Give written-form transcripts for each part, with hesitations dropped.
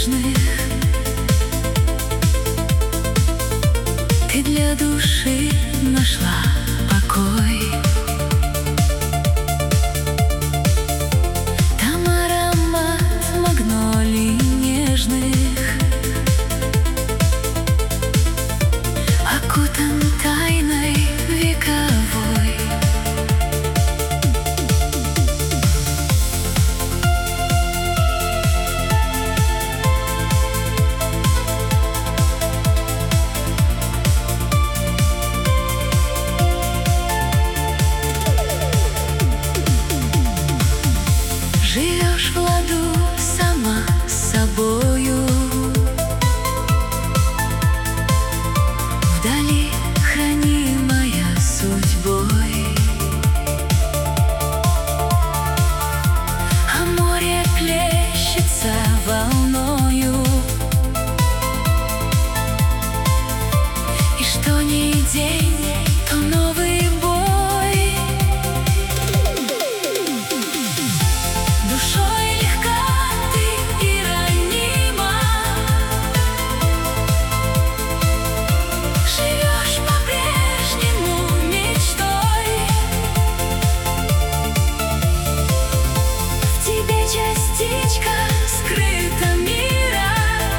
нежных ты для души нашла покой. Там аромат магнолий нежных окутан тайной вековой. Живешь в ладу сама с собою, вдали хранимая судьбой. А море плещется волною, и что ни день, то новый бой. Душой легка ты и ранима, живешь по-прежнему мечтой. В тебе частичка скрыта мира.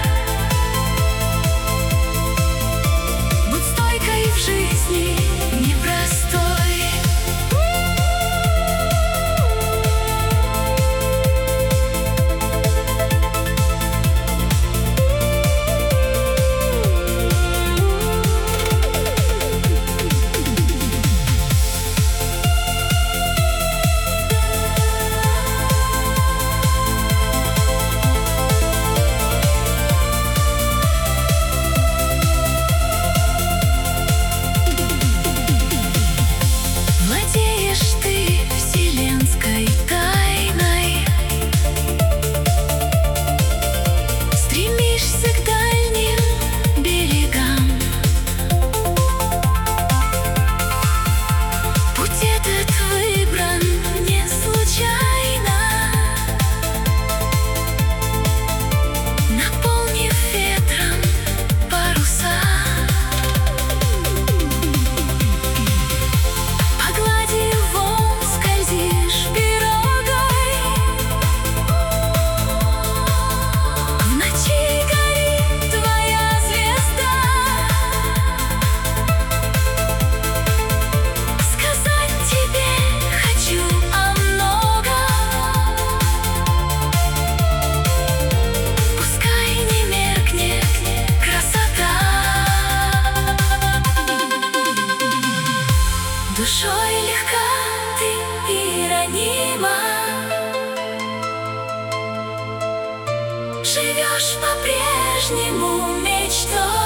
Будь стойкой в жизни непростой. Владеешь ты вселенской тайной, стремишься к дальним берегам. Путь этот выбран не случайно, наполнив ветром паруса. По глади волн скользишь пирогой, в ночи горит твоя звезда. Сказать тебе хочу о многом, пускай не меркнет красота. Душой легка ты и ранима, живешь по-прежнему мечтой.